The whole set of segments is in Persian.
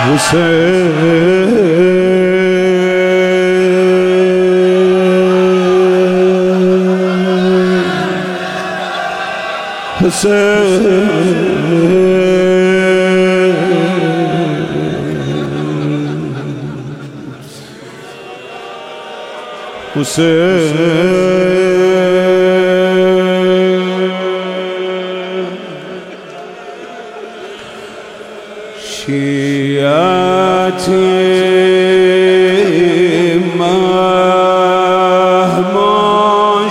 شیعتی مهما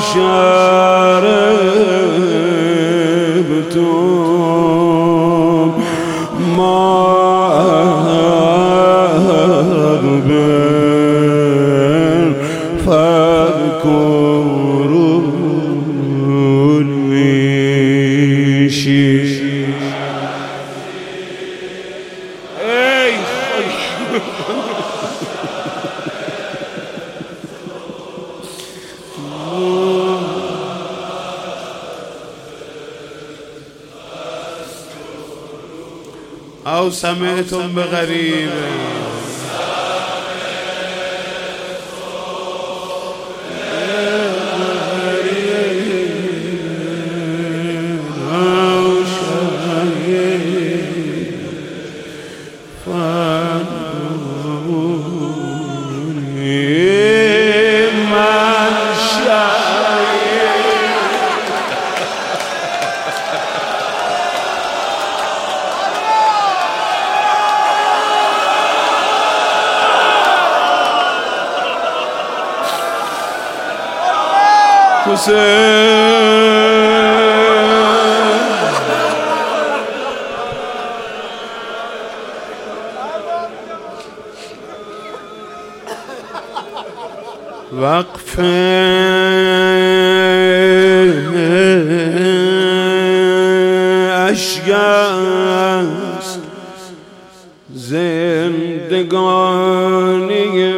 شربتم مغبن فاذكروني أو سمعتم بغريب أو شهيد فانظروني من شهيد وقف اشک است زندگانی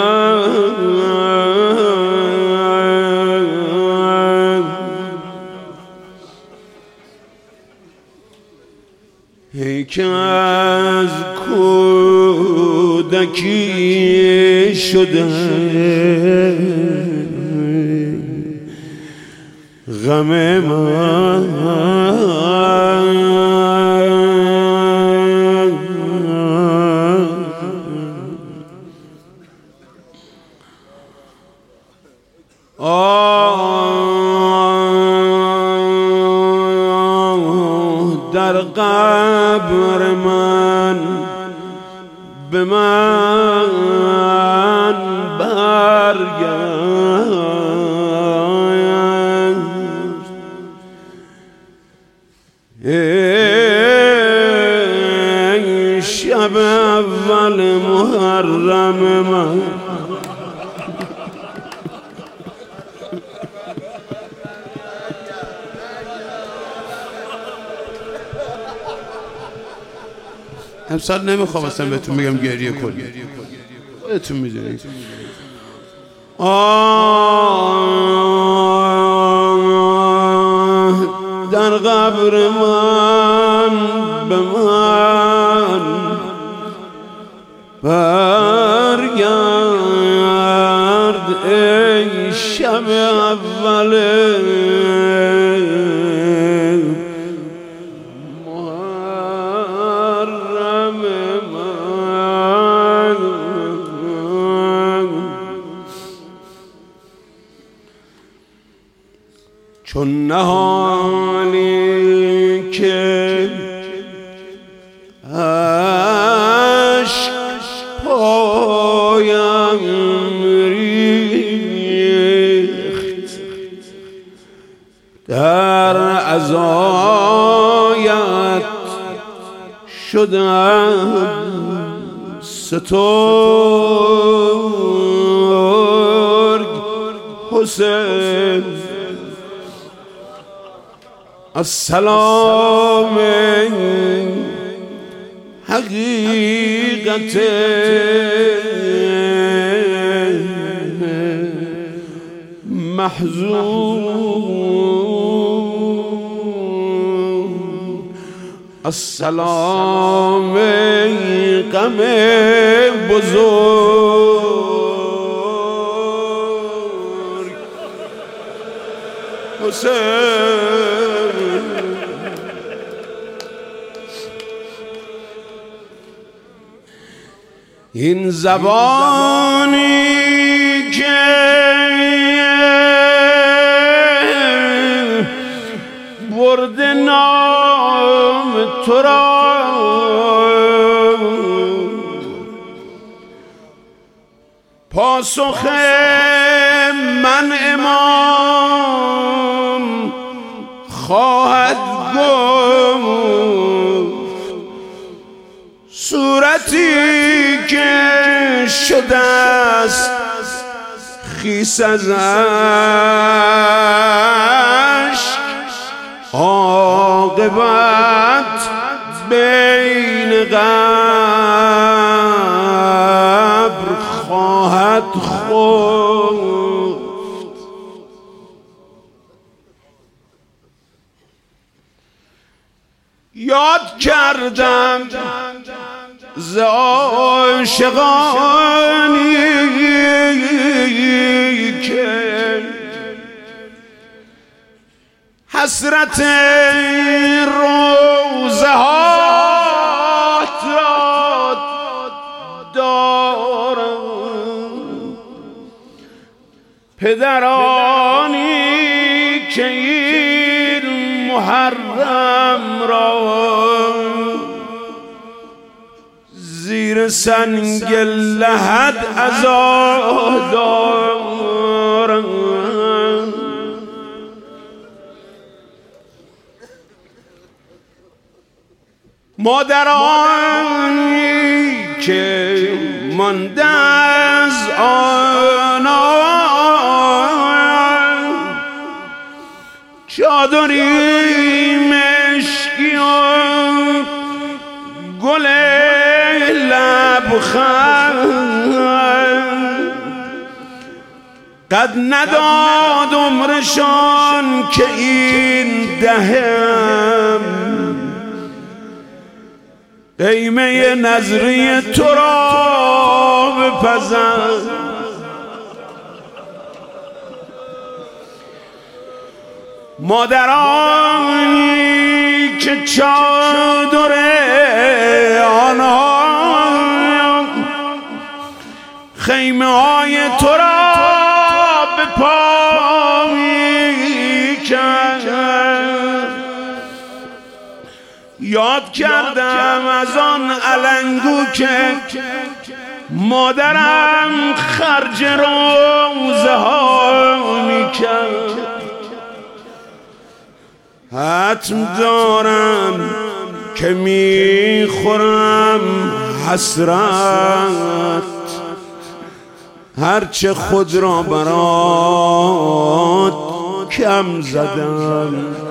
من، ای که از کودکی شده غم من، در قبر من به من برگشت، ای شب اول محرم من، امسال نمیخوام اصلا بهتون بگم گریه کنید، خودتون میدونید. در قبر من به من برگرد، ای شب اول محرم من، چون نهانی که عشق پایم ریخت، در عزایت شدم سترگ حسین، السلام حقیقت محزون، السلام ای غم بزرگ حسین. این زبانی که برده نام تو را پاسخ من امام خواهد گفت. صورتی که شده است خیس از اشک عاقبت بین قبر خواهد خفت. یاد کردم ز عاشقانی که حسرت روزه هات را دارم. پدرانی که این محرم را زیر سنگ لحد عزا دارم. مادرانی که مانده از آنان چادری مشکی و گل لبخند قد نداد عمرشان که این دهم قیمه نظری تو را بپزند. مادرانی که چادر آنها خیمه های تو را به پا می‌کشند. یاد کردم از آن علنگو که مادرم خرج روزه ها می‌کرد. حتم دارم که میخورم حسرت هرچه خود را برات کم زدم.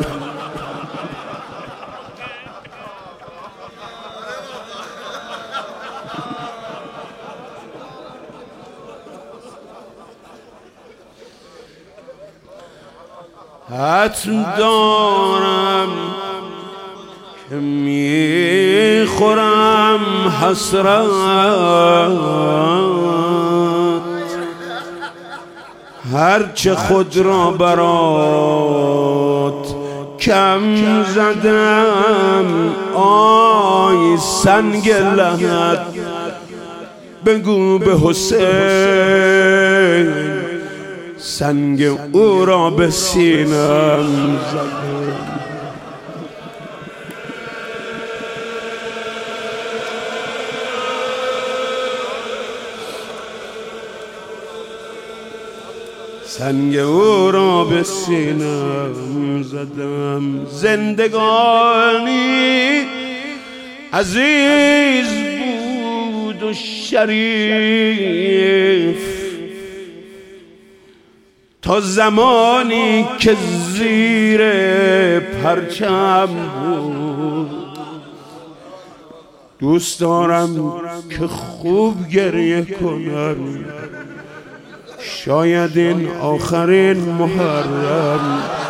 حتم دارم که میخورم حسرت هرچه خود را برات کم زدم. آی سنگ لحد بگو به حسین سنگ او را به سینم زدم. سنگ او را به سینم زدم. زندگانی عزیز بود و شریف تا زمانی که زیر پرچم بود. دوست دارم که خوب گریه کنم شاید این آخرین محرم